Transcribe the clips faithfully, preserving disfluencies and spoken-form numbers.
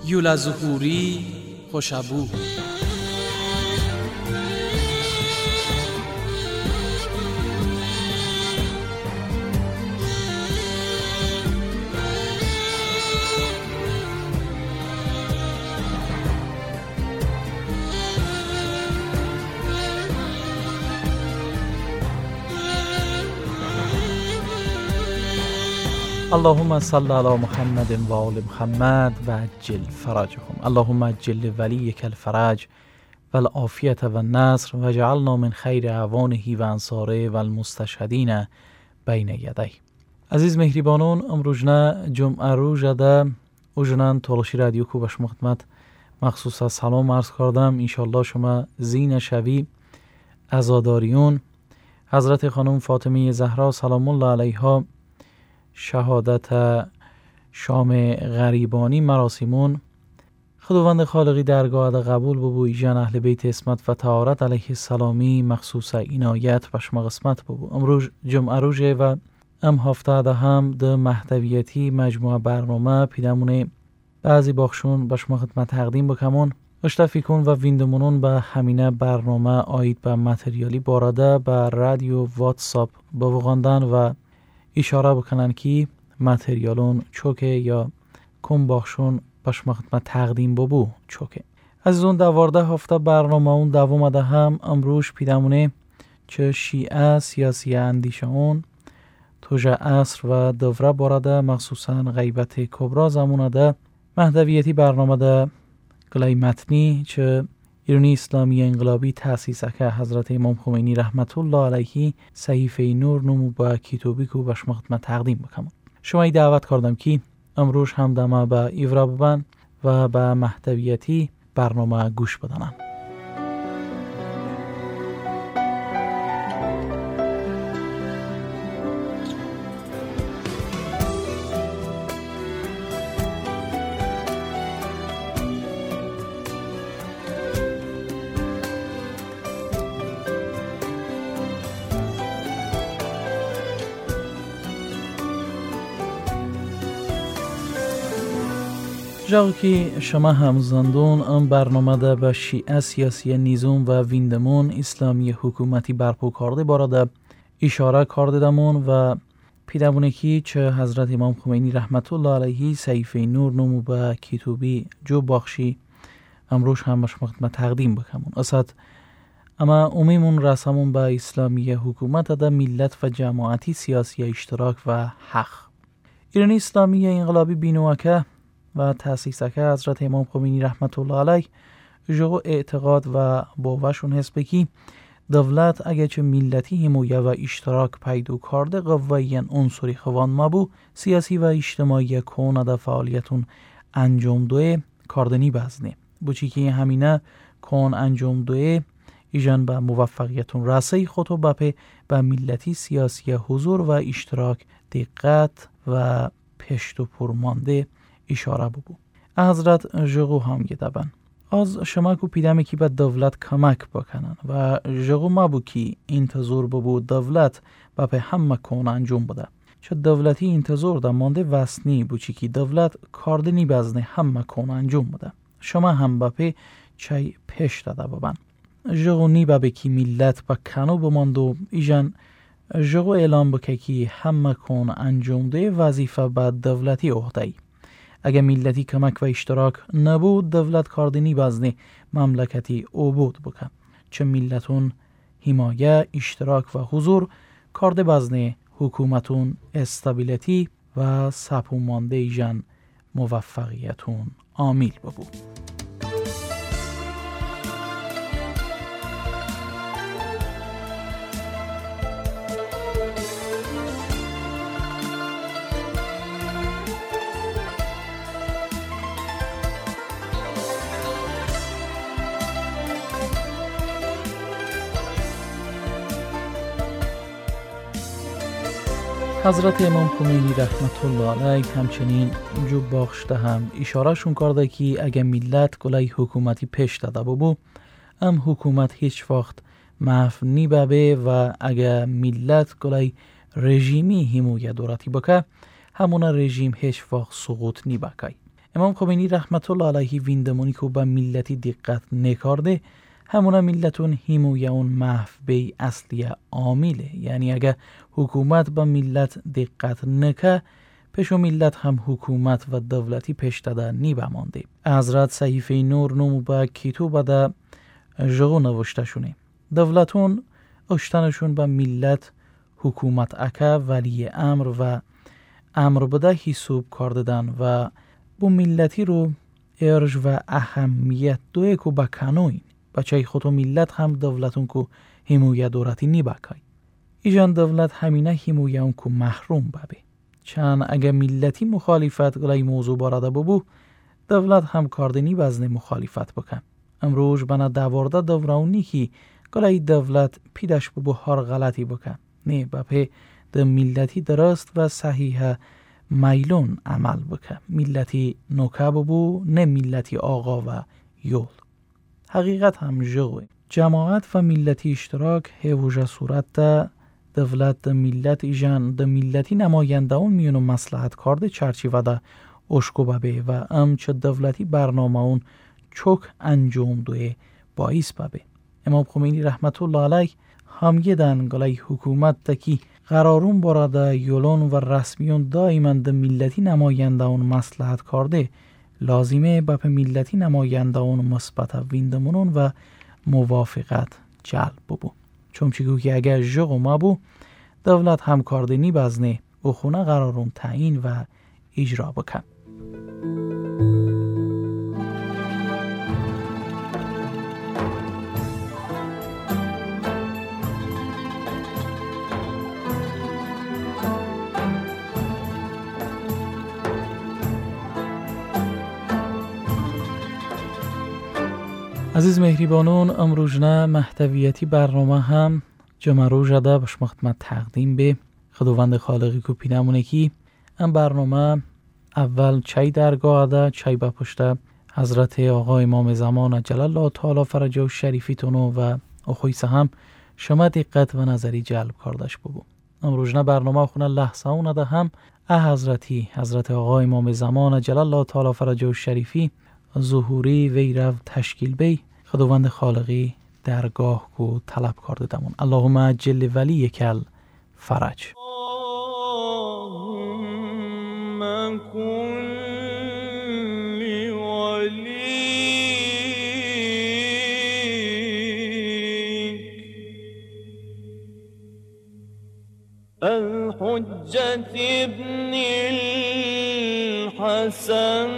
یولا ظهوری خوشابو. اللهم صل علی محمد و آل محمد و عجل فرجهم. اللهم عجل ولیک الفرج و العافیت و النصر و جعلنا من خیر اعوانه و انصاره و المستشهدین بین یدی. عزیز مهربانان، امروزنا جمعه رو جده اوجنان تولشی رادیو کو باش خدمت مخصوصا سلام عرض کردم. انشالله شما زین شوی عزاداریون حضرت خانم فاطمه زهرا سلام الله علیها شهادت شام غریبانی مراسمون خداوند خالقی درگاه قبول ببو. ایجان اهل بیت اسمت و طهارت علیه السلامی مخصوص عنایت و شما قسمت ببو. امروز جمعه روزه و ام هفته ده هم ده محتویتی مجموعه برنامه پیدمونه بعضی باخشون به شما خدمت تقدیم بکمون اشتفی کن و ویندمونون به همینه برنامه آید به متریالی باراده به رادیو واتساپ بوغاندن و اشاره بکنن که متریالون چوکه یا کم باخشون باش خدمت تقدیم ببو چوکه. از اون دوارده هفته برنامه اون دوم ده هم امروز پیدمونه چه شیعه سیاسی اندیشه اون توجه عصر و دوره باراده مخصوصا غیبت کبرا زمونه ده محتویتی برنامه ده گلای متنی چه ایرانی اسلامی انقلابی تأسیس که حضرت امام خمینی رحمت الله علیه صحیفه نور نمو با کتابی کو باش خدمت تقدیم بکنم. شما ای دعوت کردم که امروز هم دما به ایورا ببن و به محتویتی برنامه گوش بدنن. جاگه که شما همزندون ام برنامه ده به شیعه سیاسی نیزوم و ویندمون اسلامی حکومتی برپو کرده باراده اشاره کرده دمون و پیدمونه که چه حضرت امام خمینی رحمت الله علیه صحیفه نور نمو به کتابی جو بخشی امروز هم باش خدمت تقدیم بکنمون. اصد اما امیمون رسمون به اسلامی حکومت ده ملت و جماعتی سیاسی اشتراک و حق. ایرانی اسلامی انقلابی بینوکه و تأسیس که حضرت امام خمینی رحمت الله علیه جو اعتقاد و باورشون هست بکی دولت اگه چه ملتی همویه و اشتراک پیدا کرده قویین عنصری خوان مبو سیاسی و اجتماعی کونه ده فعالیتون انجام دوه کاردنی بزنه بوچی که همینه کون انجام دوه ایجان به موفقیتون رسی خودو بپه به ملتی سیاسی حضور و اشتراک دقت و پشت و پرمانده اشاره ببو. حضرت جغو هم گدبن از شما کو پیدمی که به دولت کمک بکنن و جغو مبو که انتظار ببو دولت با به همه کون انجام بده چه دولتی انتظار ده مانده وسنی بوچی که دولت کاردنی بزنه همه کون انجام بده شما هم با به چای پیش داده ببن جغو نی با به که ملت با کنو بماندو ایجان جغو اعلام بکه که همه کون انجام ده وظیفه با دولتی عهده اگه ملتی کمک و اشتراک نبود دولت کاردنی بزنه مملکتی عبود بکن چه ملتون حمایه اشتراک و حضور کارده بزنه حکومتون استابیلیتی و سپومانده ایجان موفقیتون عامل ببو. حضرت امام خمینی رحمت الله علیه همچنین جو بخشته هم اشاره شون کرده که اگه ملت گلای حکومتی پیش داده ببو ام حکومت هیچ وقت محو نی ببه و اگه ملت گلای رژیمی همویه دورتی بکه همون رژیم هیچ وقت سقوط نی بکه. امام خمینی رحمت الله علیه ویندمونی که با ملتی دقت نکارده همونا ملتون هیمویا اون محفبه اصلی عامله. یعنی اگه حکومت با ملت دقت نکه پشو ملت هم حکومت و دولتی پیش داده نی بمانده. حضرت صحیفه نور نمو با کیتو بده جغو نوشته شونه دولتون اشتنشون با ملت حکومت اکه ولی امر و امر بده حساب کار دادن و بو ملتی رو ارج و اهمیت دوی که بکنوین بچه خودو ملت هم دولتون که حمویه دورتی نی بکای ایجان دولت همینه حمویه اون که محروم ببه. چند اگه ملتی مخالفت گلای موضوع باراده ببو دولت هم کاردنی بزنه مخالفت بکن. امروز بنا دوارده دورونی که گلای دولت پیدش ببو هر غلطی بکن نه بپه ده ملتی درست و صحیح میلون عمل بکن. ملتی نوکه ببو نه ملتی آقا و یول. حقیقت هم جوه جماعت و ملتی اشتراک هیوجه صورت ده دولت ده ملت ایجان ده ملتی نماینده اون میونو مصلحت کارده چرچی و ده اشکو ببه و ام چه دولتی برنامه اون چوک انجام دوه باعث ببه. امام خمینی رحمت الله علیه هم یه دنگلای حکومت تکی قرارون براده یولون و رسمیون دائما ده ملتی نماینده اون مصلحت کارده لازمه با ملتی نماینده اون مثبت ویندمونون و موافقت جلب ببو. چون چیگو که اگر جغو ما بو دولت هم کاردنی بزنه و خونه قرارون تعیین و اجرا بکن. عزیز مهریبانون امروزنه محتویتی برنامه هم جمعرو جده بشم خدمت تقدیم به خداوند خالقی که پینمونه کی ام برنامه اول چای درگاه ده چای با پشت حضرت آقا امام زمان جلال الله تعالی فرجه و شریفیتونو و اخویسه هم شما دقت و نظری جلب کردش ببو. امروزنه برنامه خونه لحظه اونه ده هم اه حضرتی حضرت آقا امام زمان جلال الله تعالی فرجه و شریفی ظهوری وی رو تشکیل بی خداوند خالقی درگاه کو طلب کرده دمون. اللهم عجل ولی کل فرج. من کن لی ولی الحجة ابن الحسن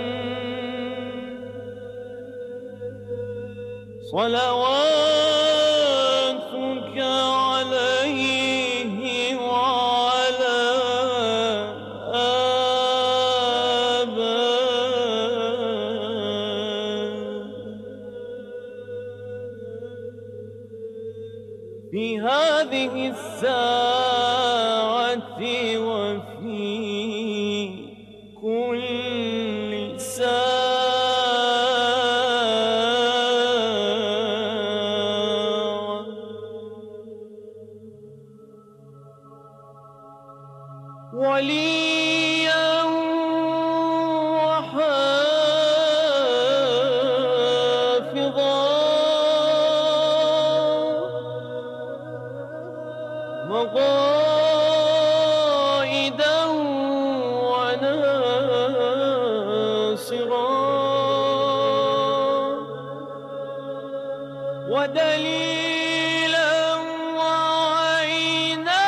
صلواتك عليه وعلى آبائه في هذه الساعة وفي كل ساعة وليا وحافظا وقائدا وناصرا ودليلا وعينا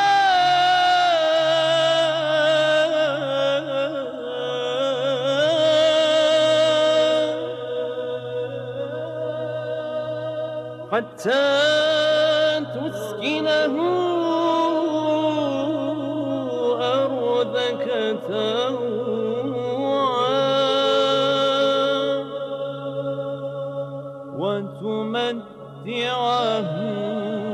حتى تسكنه أرضك طوعا وتمتعه